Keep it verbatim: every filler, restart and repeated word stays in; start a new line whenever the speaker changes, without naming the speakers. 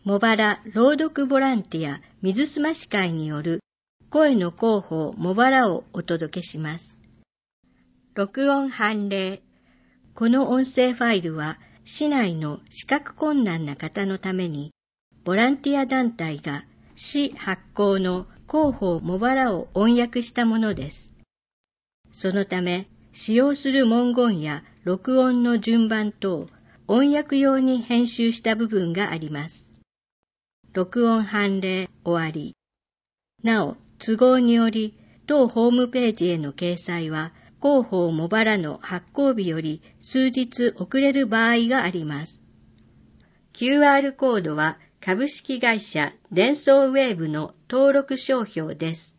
茂原朗読ボランティア水すまし会による声の広報茂原をお届けします。録音判例。この音声ファイルは市内の視覚困難な方のためにボランティア団体が市発行の広報茂原を音訳したものです。そのため使用する文言や録音の順番等音訳用に編集した部分があります。録音判例終わり。なお、都合により、当ホームページへの掲載は、広報茂原の発行日より数日遅れる場合があります。キューアール コードは株式会社デンソーウェーブの登録商標です。